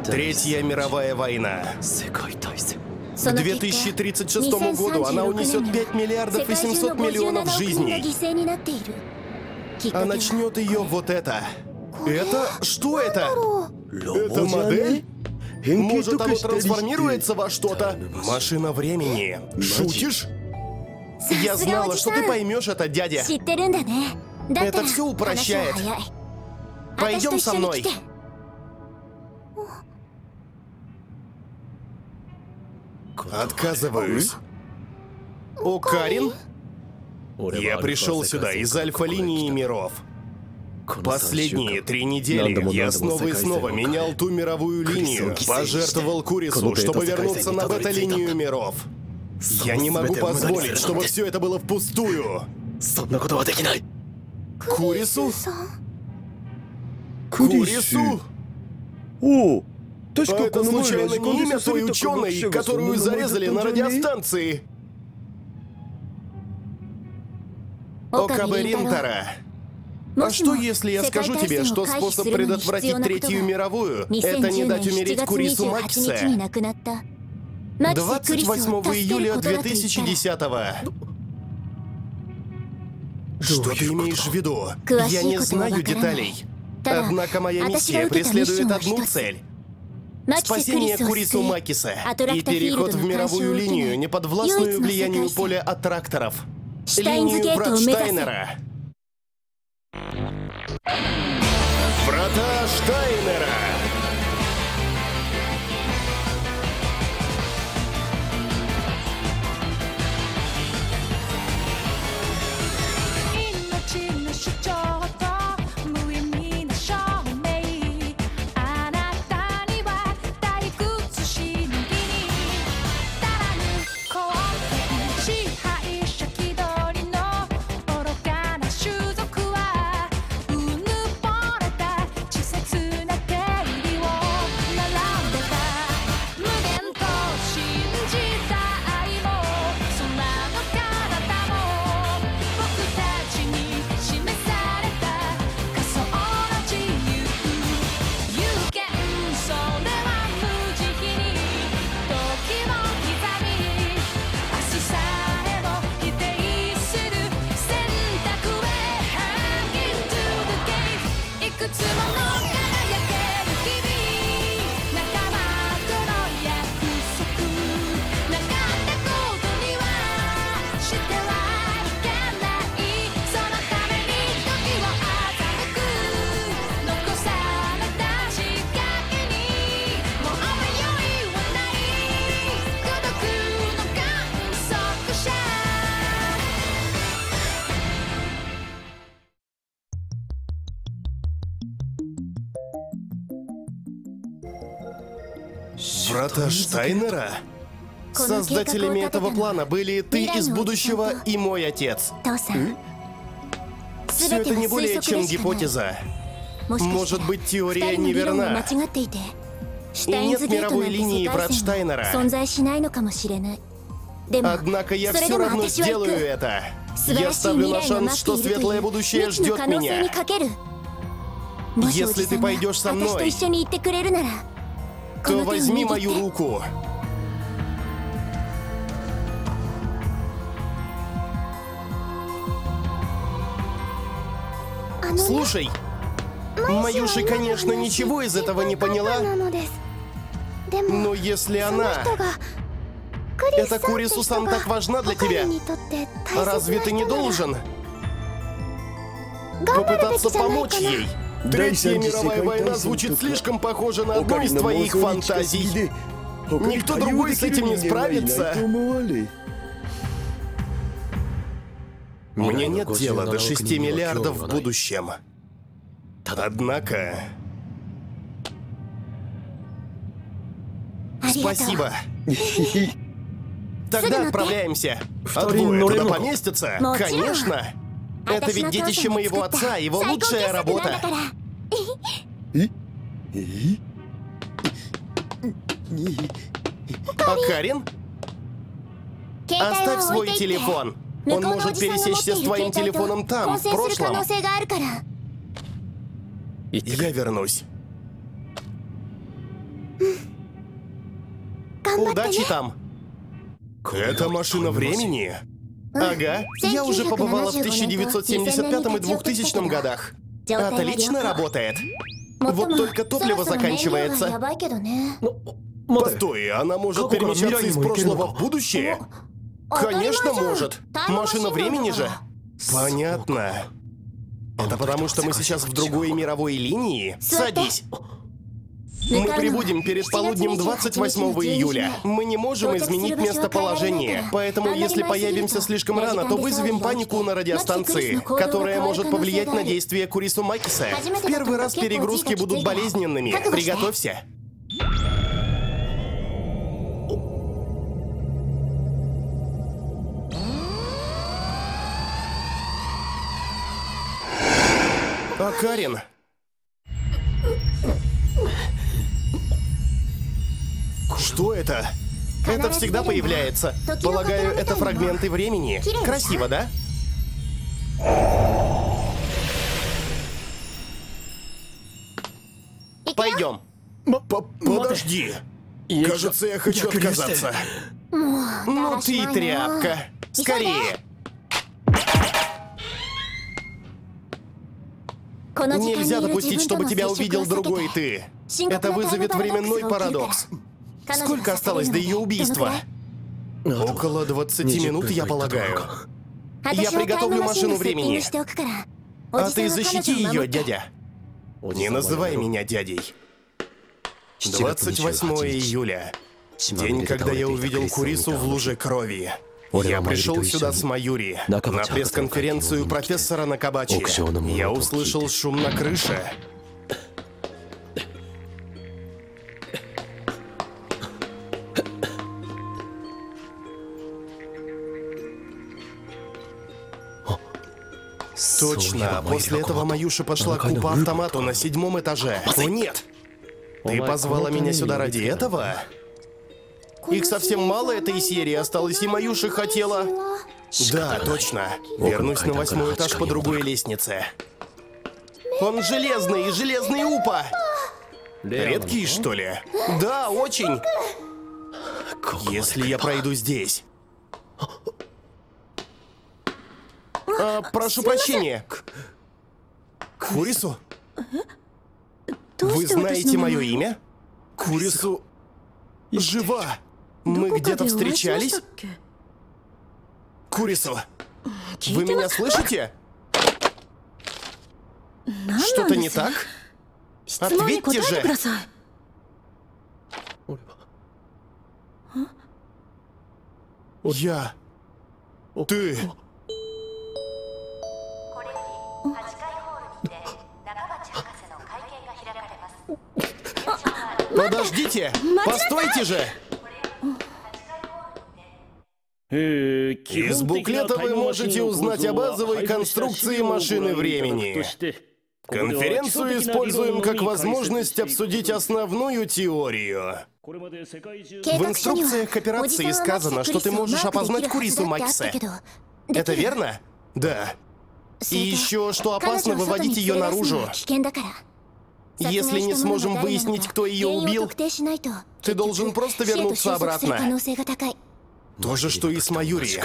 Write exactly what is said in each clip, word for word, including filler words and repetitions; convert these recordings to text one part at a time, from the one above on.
Третья мировая война. К две тысячи тридцать шестому году она унесет пять миллиардов и семьсот миллионов жизней. А начнет ее вот это. Это? Что это? Это модель? Может, оно трансформируется во что-то? Машина времени. Шутишь? Я знала, что ты поймешь это, дядя. Это все упрощает. Пойдем со мной. Отказываюсь. О, Карин? Я пришел сюда из альфа-линии миров. Последние три недели я снова и снова менял ту мировую линию, пожертвовал Курису, чтобы вернуться на бета-линию миров. Я не могу позволить, чтобы все это было впустую. Курису? Курису? О, а это случайно не имя той ученой, которую зарезали на радиостанции? Окабе Ринтара. А что, если я скажу тебе, что способ предотвратить Третью мировую — это не дать умереть Курису Макисе? двадцать восьмого июля две тысячи десятого. Что ты имеешь в виду? Я не знаю деталей. Однако моя миссия преследует одну цель — спасение Курису Макиса и переход в мировую линию, неподвластную влиянию поля аттракторов. Линию врат Штайнера. Врата Штайнера. Врата Штайнера? Создателями этого плана были ты из будущего и мой отец. Все это не более чем гипотеза. Может быть, теория неверна. И нет мировой линии врат Штайнера. Однако я все равно сделаю это. Я ставлю на шанс, что светлое будущее ждет меня. Если ты пойдешь со мной, то возьми мою руку. Слушай, Маюши, конечно, ничего из этого не поняла, но если она... Эта Курису-сан так важна для тебя, разве ты не должен попытаться помочь ей? Третья мировая война звучит слишком похоже на одну из твоих фантазий. Никто другой с этим не справится. Мне нет дела до шести миллиардов в будущем. Однако... Спасибо. Тогда отправляемся. А двое туда поместятся? Конечно. Это ведь детище моего отца, его лучшая работа. А Карин? Оставь свой телефон. Он может пересечься с твоим телефоном там, в прошлом. Я вернусь. Удачи там. Это машина времени? Ага, я уже побывала в тысяча девятьсот семьдесят пятом и двухтысячном годах. Отлично работает. Вот только топливо заканчивается. Постой, она может перемещаться из прошлого в будущее? Конечно, может. Машина времени же. Понятно. Это потому, что мы сейчас в другой мировой линии? Садись. Мы прибудем перед полуднем двадцать восьмого июля. Мы не можем изменить местоположение. Поэтому, если появимся слишком рано, то вызовем панику на радиостанции, которая может повлиять на действия Курису Макиса. В первый раз перегрузки будут болезненными. Приготовься. А Карин? Что это? Это всегда появляется. Полагаю, это фрагменты времени. Красиво, да? Пойдем. Подожди. Кажется, я хочу отказаться. Ну ты тряпка. Скорее. Нельзя допустить, чтобы тебя увидел другой ты. Это вызовет временной парадокс. Сколько осталось до ее убийства? Около двадцати минут, я полагаю. Я приготовлю машину времени. А ты защити ее, дядя. Не называй меня дядей. двадцать восьмого июля. День, когда я увидел Курису в луже крови. Я пришел сюда с Маюри на пресс-конференцию профессора Накабачи. Я услышал шум на крыше. Точно, после этого Маюша пошла к Купа-автомату на седьмом этаже. О нет! Ты позвала меня сюда ради этого? Их совсем мало этой серии осталось, и Маюша хотела... Да, точно. Вернусь на восьмой этаж по другой лестнице. Он железный, и железный Упа! Редкий, что ли? Да, очень. Если я пройду здесь... А, прошу прощения. Курису? Вы знаете мое имя? Курису... жива. Мы где-то встречались? Курису, вы меня слышите? Что-то не так? Ответьте же! Я... Ты... Подождите! Постойте же! Из буклета вы можете узнать о базовой конструкции машины времени. Конференцию используем как возможность обсудить основную теорию. В инструкциях к операции сказано, что ты можешь опознать Курису Макиса. Это верно? Да. И еще, что опасно выводить ее наружу. Если не сможем выяснить, кто ее убил, ты должен просто вернуться обратно. То же, что и с Маюри.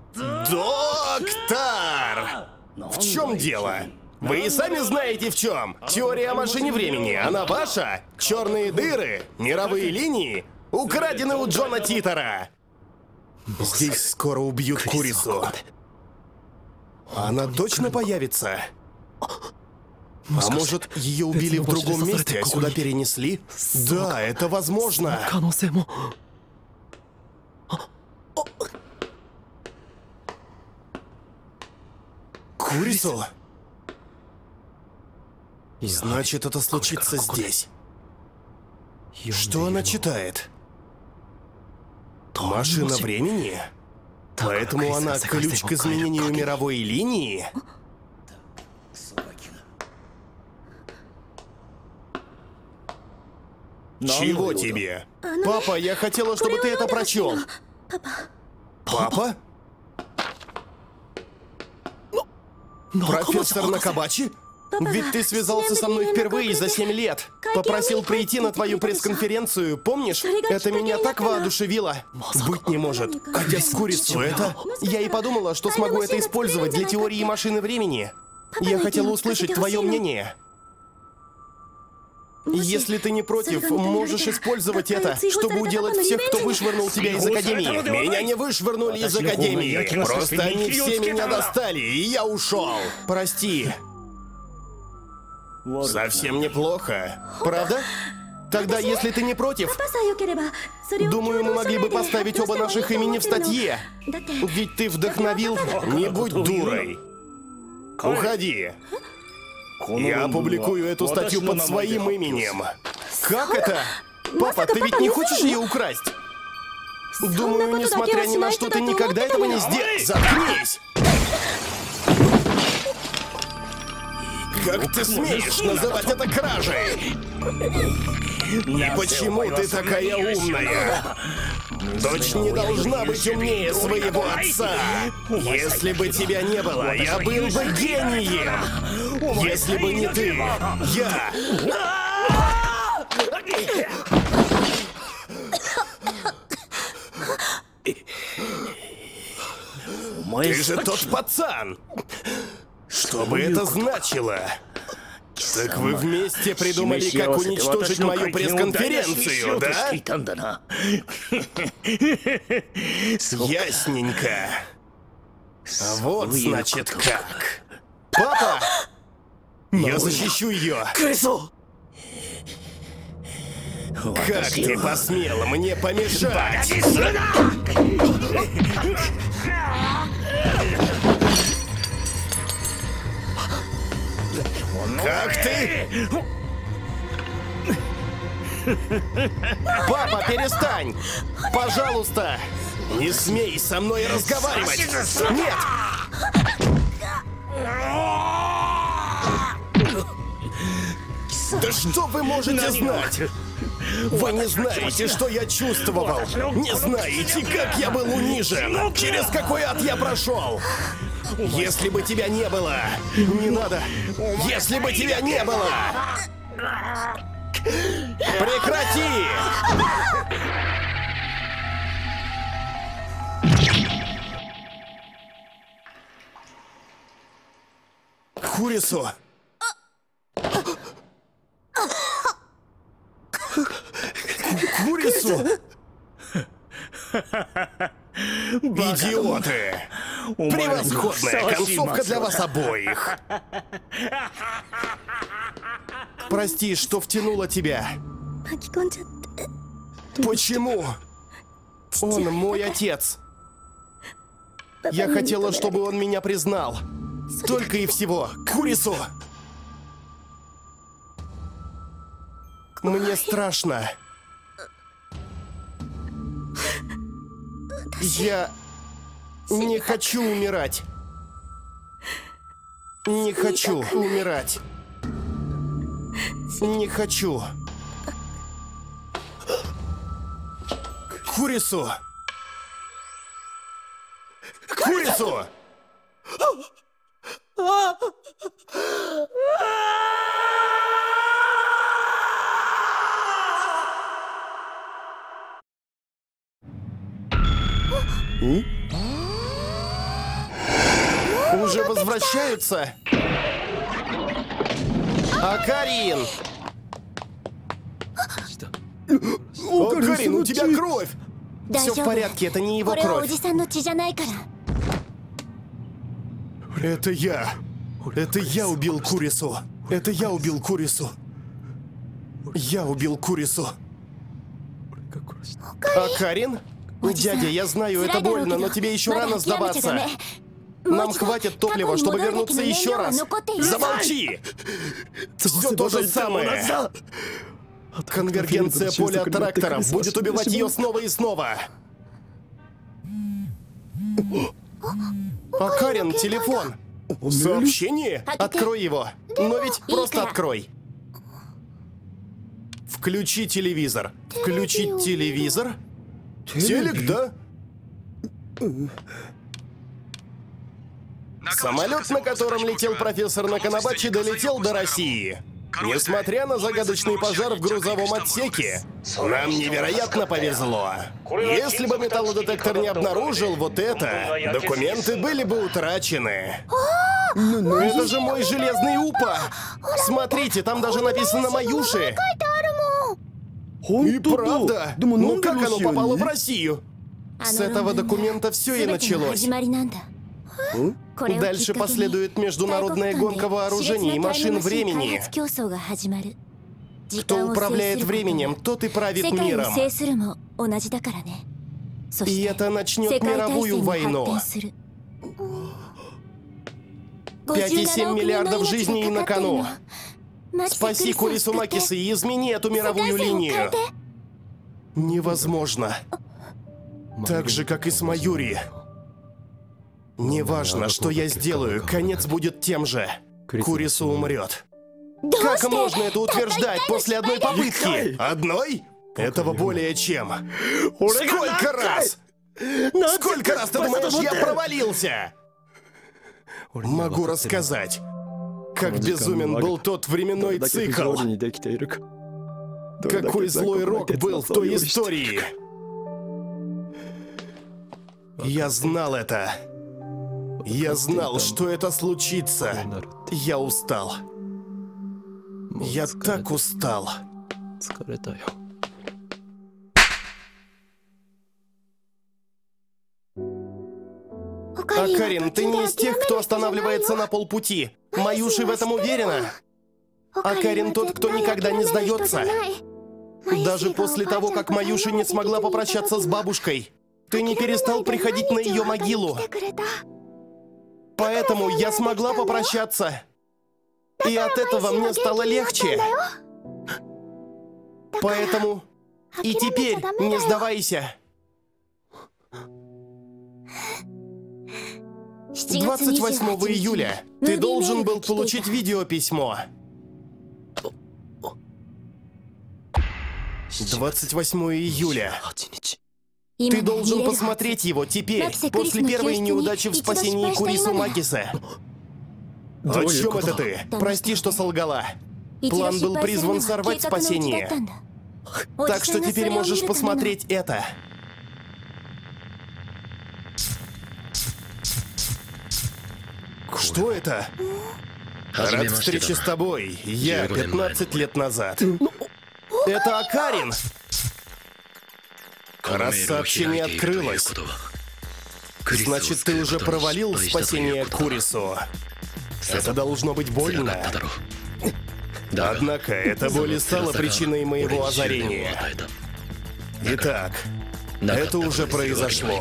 Доктор! В чем дело? Вы и сами знаете в чем. Теория о машине времени, она ваша? Черные дыры, мировые линии, украдены у Джона Титера. Здесь скоро убьют Курису. Она точно появится? А может, ее убили в другом месте, а сюда перенесли? Да, это возможно. Курису? Значит, это случится здесь. Что она читает? Машина времени? Поэтому она ключ к изменению мировой линии? Чего тебе? Папа, я хотела, чтобы ты это прочел. Папа? Профессор Накабачи? Ведь ты связался со мной впервые за семь лет. Попросил прийти на твою пресс-конференцию, помнишь? Это меня так воодушевило. Быть не может. Отец Курицу, это... Я и подумала, что смогу это использовать для теории машины времени. Я хотела услышать твое мнение. Если ты не против, можешь использовать это, чтобы уделать всех, кто вышвырнул тебя из Академии. Меня не вышвырнули из Академии. Просто они все меня достали, и я ушел. Прости. Совсем неплохо. Правда? Тогда, если ты не против, думаю, мы могли бы поставить оба наших имени в статье. Ведь ты вдохновил... Не будь дурой. Уходи. Я опубликую эту статью под своим именем. Как это? Папа, ты ведь не хочешь ее украсть? Думаю, несмотря ни на что, ты никогда этого не сделаешь. Заткнись! Как ты смеешь называть это кражей? И почему ты такая умная? Дочь не должна быть умнее своего отца. Если бы тебя не было, я был бы гением. Если бы не ты, я... Ты же тот пацан. Что бы это значило? Так вы вместе придумали, как уничтожить мою пресс-конференцию, да? Ясненько. Вот значит как. Папа! Я защищу ее. Как ты посмела мне помешать? Как ты? Папа, перестань! Пожалуйста! Не смей со мной разговаривать! Нет! Да что вы можете знать? Вы не знаете, что я чувствовал! Не знаете, как я был унижен! Через какой ад я прошел! Если бы тебя не было! Не надо! Если бы тебя не было! Прекрати! Курицу! Курицу! Идиоты! Превосходная концовка для вас обоих! Прости, что втянула тебя. Почему? Он мой отец. Я хотела, чтобы он меня признал. Только и всего. Курицу! Мне страшно. Я не хочу умирать. Не хочу умирать. Не хочу. Курицу! Курицу! Уже возвращаются? Акарин! Акарин, у тебя кровь! Все в порядке, это не его кровь. Это я. Это я убил Курицу. Это я убил Курицу. Я убил Курицу. Акарин? Дядя, я знаю, это больно, но тебе еще рано сдаваться. Нам хватит топлива, чтобы вернуться еще раз. Замолчи! Все то же самое. Конвергенция поля тракторов будет убивать ее снова и снова. Акарин, телефон. Сообщение? Открой его. Но ведь просто открой. Включи телевизор. Включить телевизор? Телек, да? Самолет, на котором летел профессор Наканабачи, долетел до России. Несмотря на загадочный пожар в грузовом отсеке, нам невероятно повезло. Если бы металлодетектор не обнаружил вот это, документы были бы утрачены. Это же мой железный упа! Смотрите, там даже написано «Маюши». И правда? Ну как оно попало в Россию? С этого документа все и началось. Дальше последует международная гонка вооружений и машин времени. Кто управляет временем, тот и правит миром. И это начнет мировую войну. пять и семь миллиардов жизней на кону. Спаси Курису Макиса и измени эту мировую линию. Невозможно. Так же, как и с Маюри. Неважно, что я сделаю, конец будет тем же. Курису умрет. Как можно это утверждать после одной попытки? Одной? Этого более чем. Сколько раз? Сколько раз ты думаешь, я провалился? Могу рассказать, как безумен был тот временной цикл. Какой злой рок был в той истории. Я знал это. Я знал, что это случится. Я устал. Я так устал. Акарин, ты не из тех, кто останавливается на полпути. Маюши в этом уверена. Акарин тот, кто никогда не сдается. Даже после того, как Маюши не смогла попрощаться с бабушкой, ты не перестал приходить на ее могилу. Поэтому я смогла попрощаться. И от этого мне стало легче. Поэтому и теперь не сдавайся. двадцать восьмого июля ты должен был получить видеописьмо. двадцать восьмого июля. Ты должен посмотреть его теперь, после первой неудачи в спасении Курису Макиса. О чем это ты? Прости, что солгала. План был призван сорвать спасение. Так что теперь можешь посмотреть это. Что это? Рад встрече с тобой. Я пятнадцать лет назад. Это Акарин! Раз сообщение открылось, значит, ты уже провалил спасение Курису. Это должно быть больно. Однако, эта боль и стала причиной моего озарения. Итак, это уже произошло.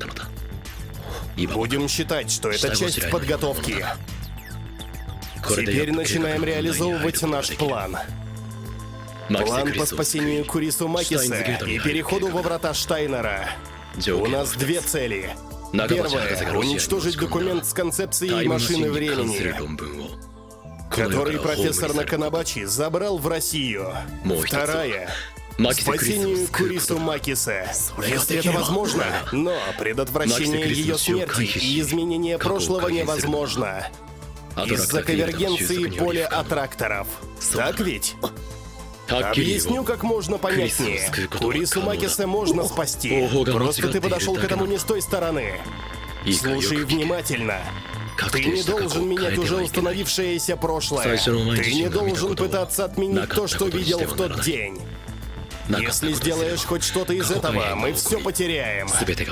Будем считать, что это часть подготовки. Теперь начинаем реализовывать наш план. План по спасению Курису Макиса и переходу во врата Штайнера. У нас две цели. Первая — уничтожить документ с концепцией машины времени, который профессор Наканабачи забрал в Россию. Вторая — спасению Курису Макиса. Если это возможно, но предотвращение ее смерти и изменение прошлого невозможно. Из-за конвергенции поля аттракторов. Так ведь? Объясню как можно понятнее. Курису Макиса можно спасти. Просто ты подошел к этому не с той стороны. Слушай внимательно. Ты не должен менять уже установившееся прошлое. Ты не должен пытаться отменить то, что видел в тот день. Если сделаешь хоть что-то из этого, мы все потеряем.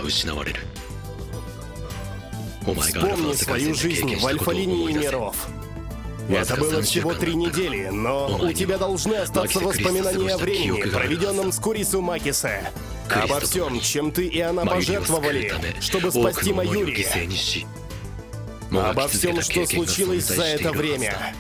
Вспомни свою жизнь в альфа-линии миров. Это было всего три недели, но у тебя должны остаться воспоминания о времени, проведенном с Курису Макиса. Обо всем, чем ты и она пожертвовали, чтобы спасти Маюри. Обо всем, что случилось за это время.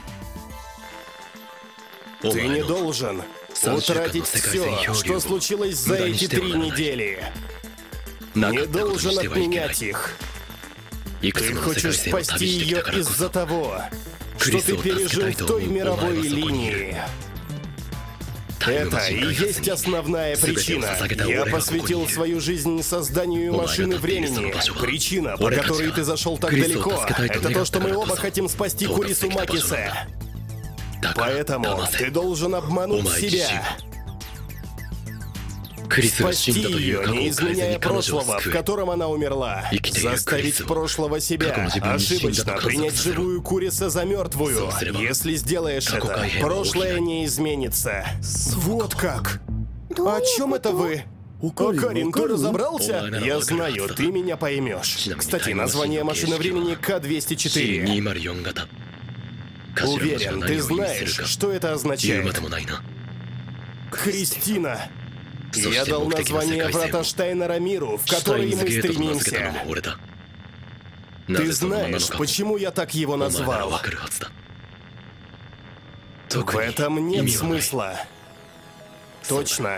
Ты не должен утратить все, что случилось за эти три недели. Не должен отменять их. Ты хочешь спасти ее из-за того, что ты пережил в той мировой линии. Это и есть основная причина. Я посвятил свою жизнь созданию машины времени. Причина, по которой ты зашел так далеко, это то, что мы оба хотим спасти Курису Макисе. Поэтому ты должен обмануть себя. Спасти ее, не изменяя прошлого, в котором она умерла. Заставить прошлого себя ошибочно принять живую Куриса за мертвую. Если сделаешь это, прошлое не изменится. Вот как? О чем это вы? Карин, ты разобрался? Я знаю, ты меня поймешь. Кстати, название машины времени К двести четыре. Уверен, ты знаешь, что это означает. Кристина. Я дал название Врата Штайнера миру, в который мы стремимся. Ты знаешь, почему я так его назвал? В этом нет смысла. Точно.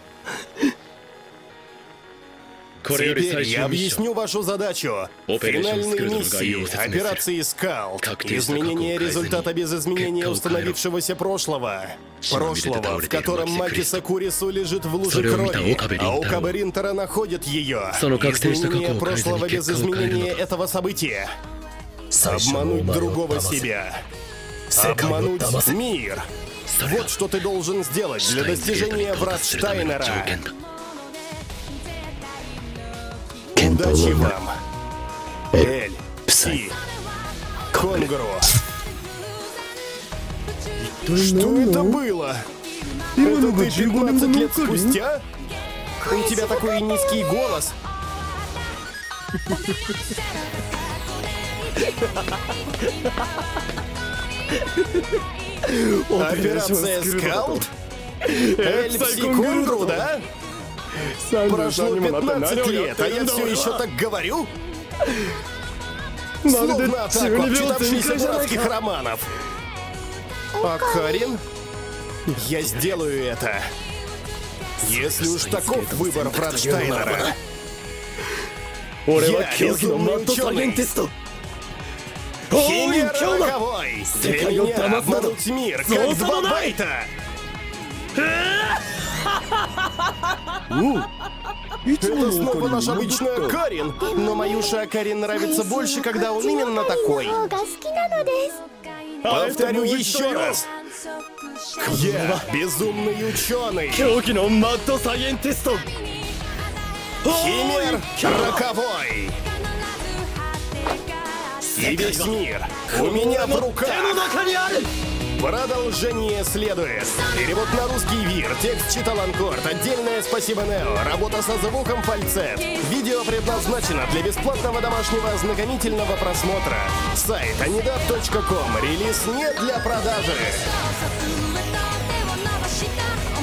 Теперь я объясню вашу задачу. Финальные миссии, операции «Скалт», изменение результата без изменения установившегося прошлого. Прошлого, в котором Макиса Курису лежит в луже крови, а у Кабаринтера находит ее. Изменение прошлого без изменения этого события. Обмануть другого себя. Обмануть мир. Вот что ты должен сделать для достижения Врат Штайнера. Удачи вам, Эль, Пси, Конгру. Что это было? Это ты пятнадцать лет спустя? У тебя такой низкий голос. Операция «Скалт»? Эль, Пси, Конгру, да? Прошло пятнадцать лет, а я все еще так говорю? Словно атаку обчитавшихся дурацких романов. А Карин? Я сделаю это. Если уж таков выбор Врат Штайнера. Я безумный ученый. Химер роковой. Для меня обмануть мир, как два байта. Это снова наша обычная Карин, но Маюша Карин нравится больше, когда он именно такой. Повторю еще раз. Я безумный ученый. Химер роковой. И весь мир у меня в руках. Продолжение следует. Перевод на русский ВИР. Текст читал Анкорд. Отдельное спасибо Нео. Работа со звуком фальцет. Видео предназначено для бесплатного домашнего ознакомительного просмотра. Сайт анидап точка ком. Релиз не для продажи.